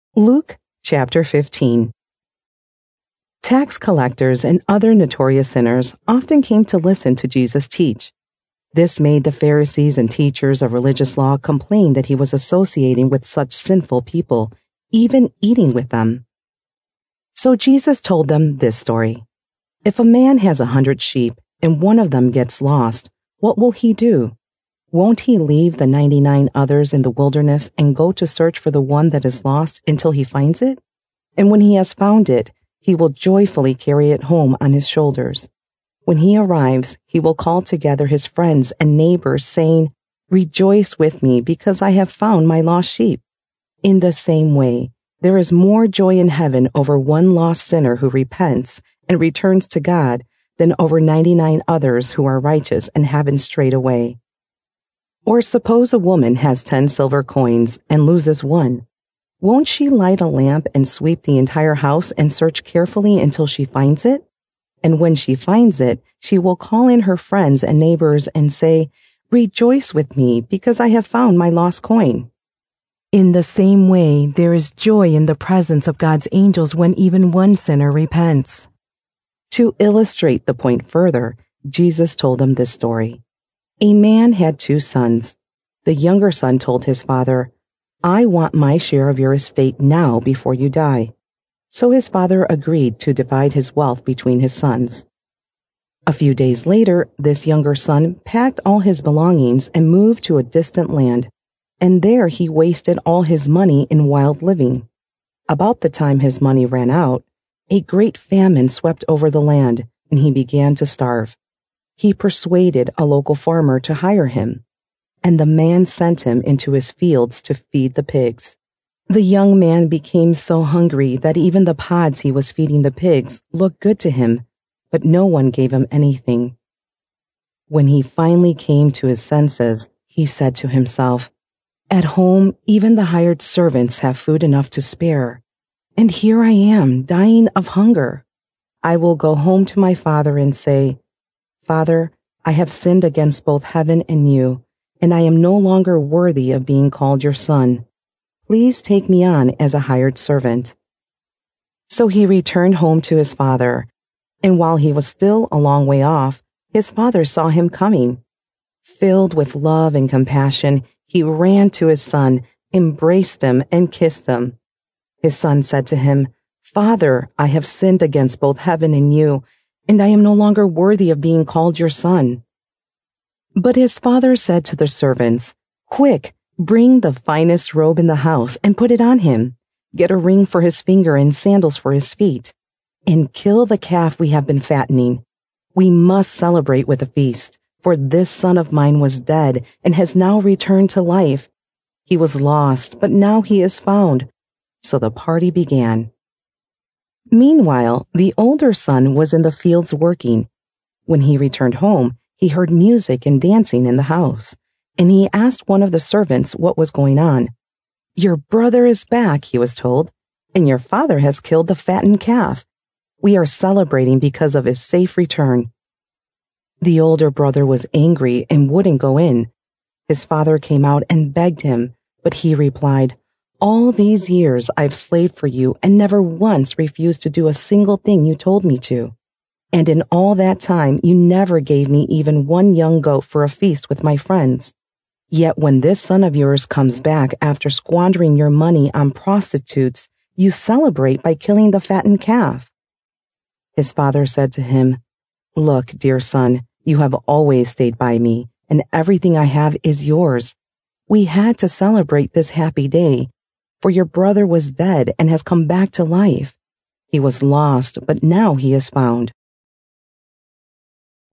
Luke chapter 15. Tax collectors and other notorious sinners often came to listen to Jesus teach. This made the Pharisees and teachers of religious law complain that he was associating with such sinful people, even eating with them. So Jesus told them this story. If a man has 100 sheep and one of them gets lost, what will he do? Won't he leave the 99 others in the wilderness and go to search for the one that is lost until he finds it? And when he has found it, he will joyfully carry it home on his shoulders. When he arrives, he will call together his friends and neighbors, saying, "Rejoice with me because I have found my lost sheep." In the same way, there is more joy in heaven over one lost sinner who repents and returns to God than over 99 others who are righteous and haven't strayed away. Or suppose a woman has 10 silver coins and loses one. Won't she light a lamp and sweep the entire house and search carefully until she finds it? And when she finds it, she will call in her friends and neighbors and say, "Rejoice with me because I have found my lost coin." In the same way, there is joy in the presence of God's angels when even one sinner repents. To illustrate the point further, Jesus told them this story. A man had 2 sons. The younger son told his father, "I want my share of your estate now before you die." So his father agreed to divide his wealth between his sons. A few days later, this younger son packed all his belongings and moved to a distant land, and there he wasted all his money in wild living. About the time his money ran out, a great famine swept over the land, and he began to starve. He persuaded a local farmer to hire him, and the man sent him into his fields to feed the pigs. The young man became so hungry that even the pods he was feeding the pigs looked good to him, but no one gave him anything. When he finally came to his senses, he said to himself, "At home, even the hired servants have food enough to spare, and here I am dying of hunger. I will go home to my father and say, 'Father, I have sinned against both heaven and you, and I am no longer worthy of being called your son. Please take me on as a hired servant.'" So he returned home to his father, and while he was still a long way off, his father saw him coming. Filled with love and compassion, he ran to his son, embraced him, and kissed him. His son said to him, "Father, I have sinned against both heaven and you, and I am no longer worthy of being called your son." But his father said to the servants, "Quick, bring the finest robe in the house and put it on him. Get a ring for his finger and sandals for his feet. And kill the calf we have been fattening. We must celebrate with a feast, for this son of mine was dead and has now returned to life. He was lost, but now he is found." So the party began. Meanwhile, the older son was in the fields working. When he returned home, he heard music and dancing in the house, and he asked one of the servants what was going on. "Your brother is back," he was told, "and your father has killed the fattened calf. We are celebrating because of his safe return." The older brother was angry and wouldn't go in. His father came out and begged him, but he replied, "All these years I've slaved for you and never once refused to do a single thing you told me to. And in all that time you never gave me even one young goat for a feast with my friends. Yet when this son of yours comes back after squandering your money on prostitutes, you celebrate by killing the fattened calf." His father said to him, "Look, dear son, you have always stayed by me, and everything I have is yours. We had to celebrate this happy day, for your brother was dead and has come back to life. He was lost, but now he is found."